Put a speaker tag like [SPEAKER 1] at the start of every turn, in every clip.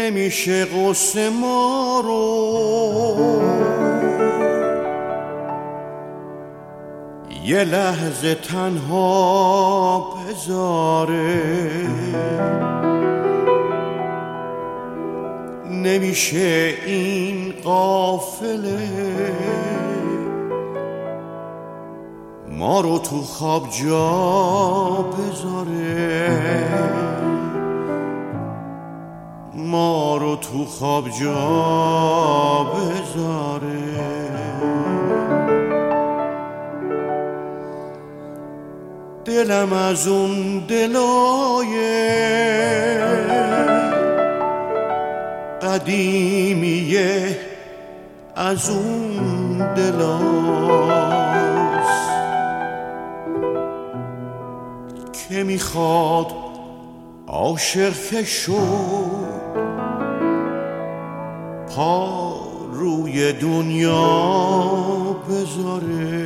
[SPEAKER 1] نمیشه قصه ما رو یه لحظه تنها بذاره، نمیشه این قافله ما رو تو خواب جا بذاره، ما رو تو خواب جا بذاره. دلم از اون دلای قدیمیه، از اون دلاست که میخواد عاشق که شد پا روی دنیا بذاره،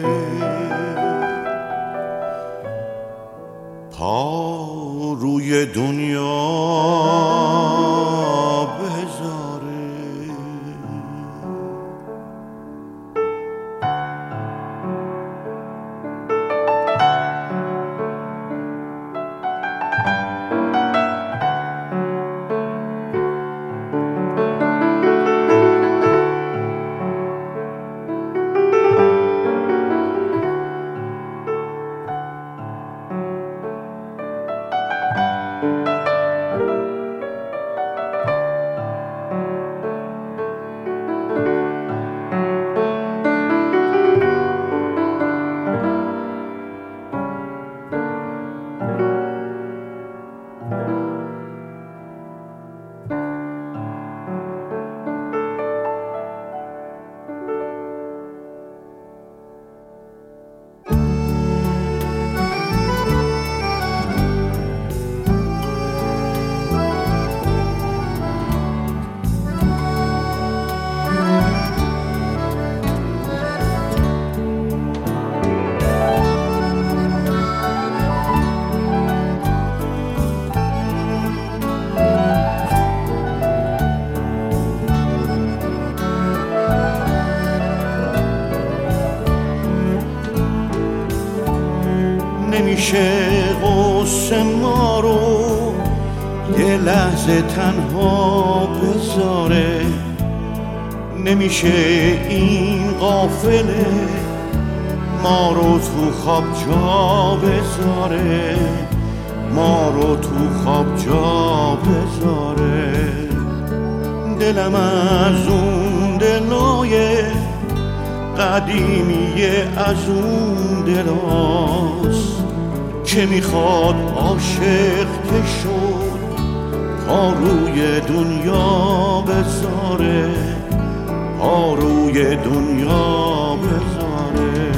[SPEAKER 1] پا روی دنیا بذاره. نمیشه قصه ما رو یه لحظه تنها بذاره، نمیشه این قافله ما رو تو خواب جا بذاره، ما رو تو خواب جا بذاره. دلم از اون دلای قدیمیه، از اون دلاست که میخواد عاشق که شد پا روی دنیا بذاره، پا روی دنیا بذاره.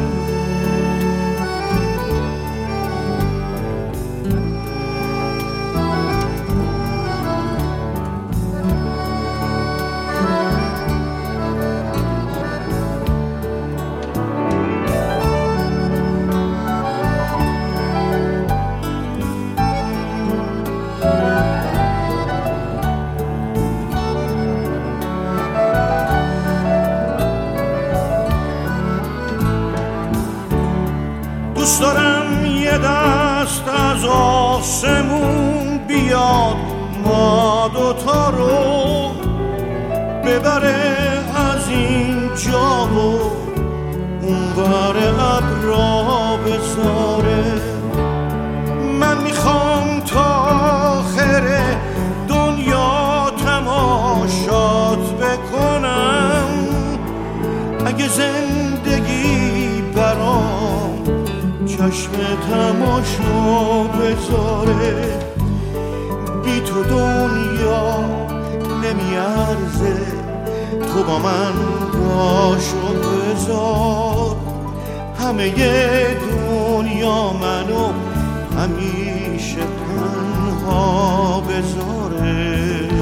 [SPEAKER 1] دوست دارم یه دست از آسمون بیاد ما دوتا رو ببره از این جا و اون بر ابرا بذاره. من میخوام تا آخر دنیا تماشات بکنم، اگه زندگی برام چشم تماشا بذاره. بی تو دنیا نمیارزه، تو با من باش و بذار. همه دنیا منو همیشه تنها بذاره.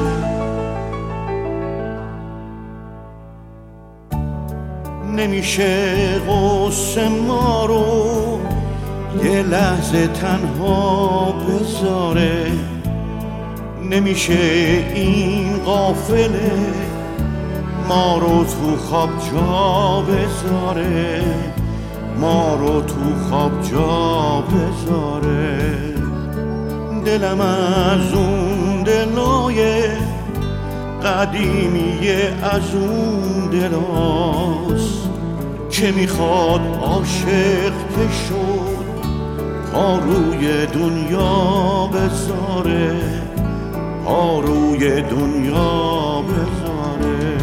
[SPEAKER 1] نمیشه قصه ما رو یه لحظه تنها بذاره، نمیشه این قافله ما رو تو خواب جا بذاره، ما رو تو خواب جا بذاره. دلم از اون دلای قدیمیه، از اون دلاست که میخواد عاشق که شد پا روی دنیا بذاره، پا روی دنیا بذاره.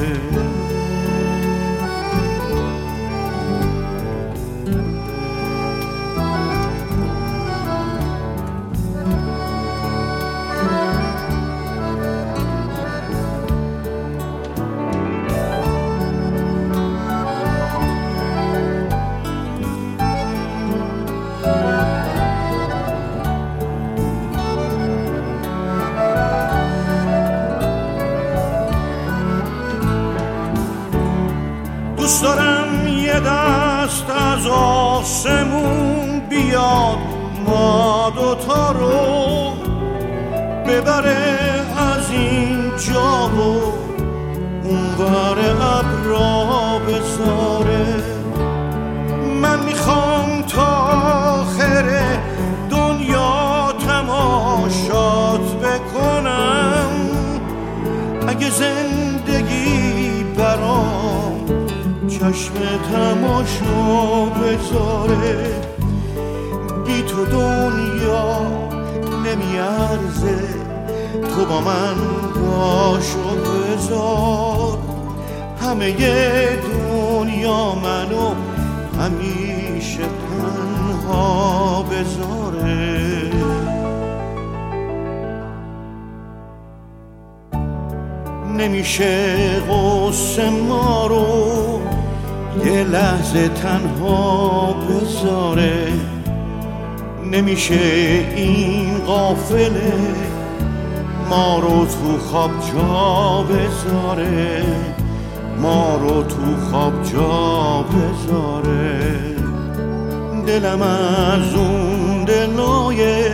[SPEAKER 1] دوست دارم یه دست از آسمون بیاد ما دوتا رو ببره از این جا و اونور ابرا بذاره. من میخوام تا آخر دنیا تماشات بکنم، اگه زندگی برام چشم تماشا بذاره. بی تو دنیا نمیارزه، تو با من باشو بذار. همه دنیا منو همیشه تنها بذاره. نمیشه غصه ما رو یه لحظه تنها بذاره، نمیشه این قافله ما رو تو خواب جا بذاره، ما رو تو خواب جا بذاره. دلم از اون دلای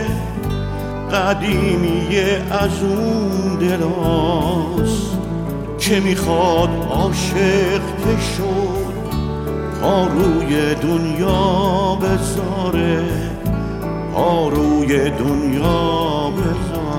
[SPEAKER 1] قدیمیه، از اون دلاست که میخواد عاشق که شد پا روی دنیا بذاره، پا روی دنیا بذاره.